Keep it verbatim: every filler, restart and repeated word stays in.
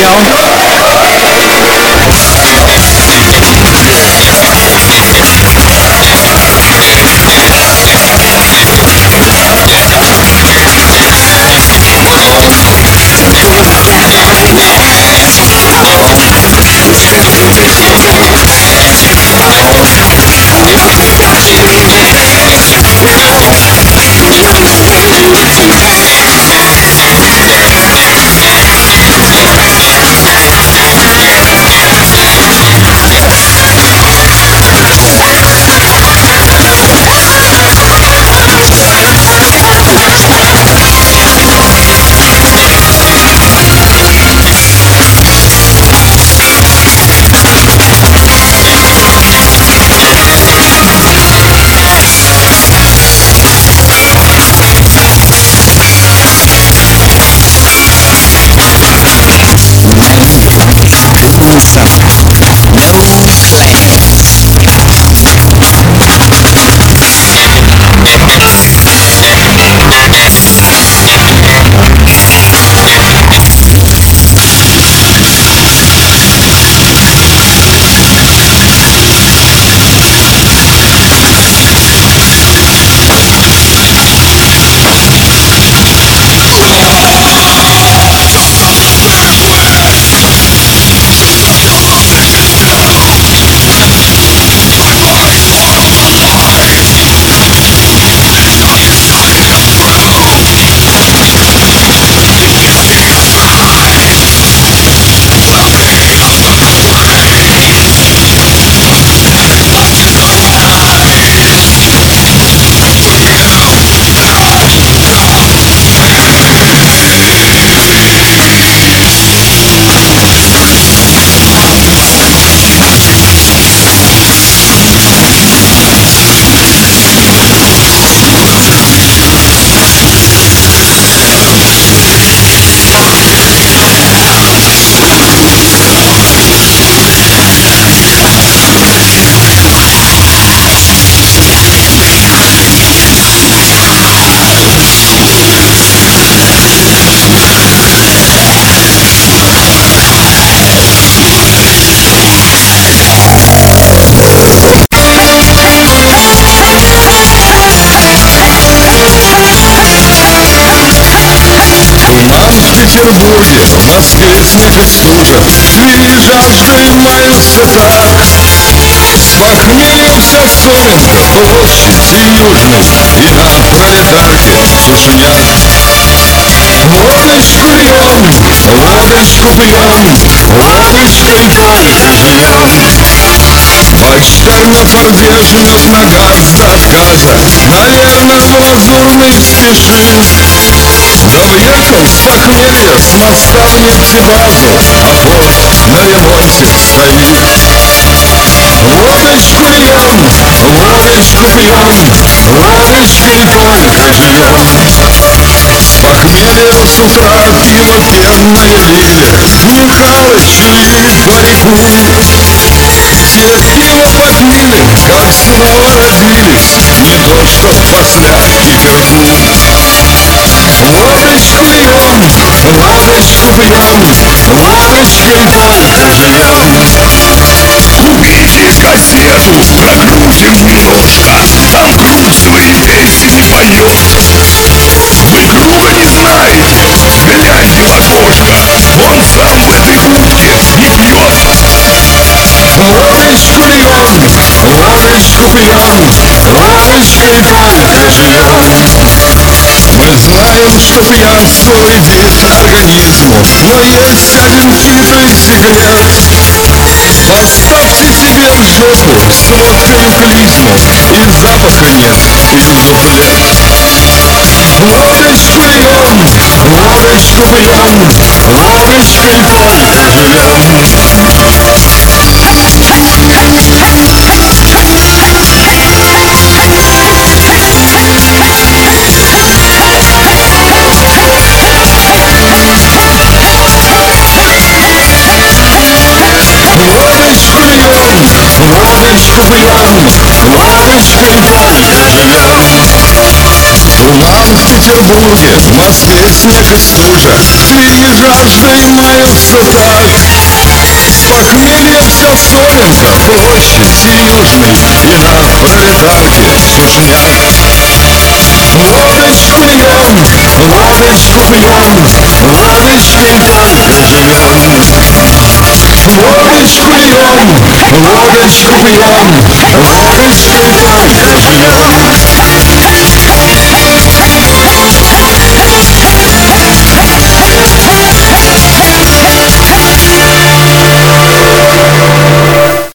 Петербурге, в Москве снег и стужа, Твери жаждой маются так. С похмелья вся Фоменко, площадь и Южный, И на пролетарке тишиняк. Водочку льем, водочку пьем, водочкой долго живем. Почтарь на форде жмет на газ до отказа, Наверно, по Лазурной спешит. Но въехал с похмелья с моста в нефтебазу, А поезд на ремонте стоит. Водочку льем, водочку пьем, водочкой долго живем. С похмелья с утра пиво пенное лили Михалычу и Борьку. Те пиво попили, как снова родились, Не то что после не верну. Водочку льем, водочку пьем, водочкой долго живем. Купите газету, прогрузим немножко, Там грустные песни поет. Вы друга не знаете, гляньте в окошко, Он сам в этой будке не пьет. Водочку льем, водочку пьем, водочкой долго живем. Мы знаем, что пьянство вредит организму, Но есть один хитрый секрет. Поставьте себе в жопу с водкою клизму, И запаха нет юзом лет. Водочку льем, водочку пьем, водочкой долго живем. Водочку льем, водочку пьем, водочкой долго живем. У нас в Петербурге Петербурге, в Москве снег и стужа, крики жажды маются так. С похмелья все Солнце, площади Южной, и на пролетарке сушняк. Водочку льем, водочку пьем, водочкой долго живем. Водочку льем, водочку пьем,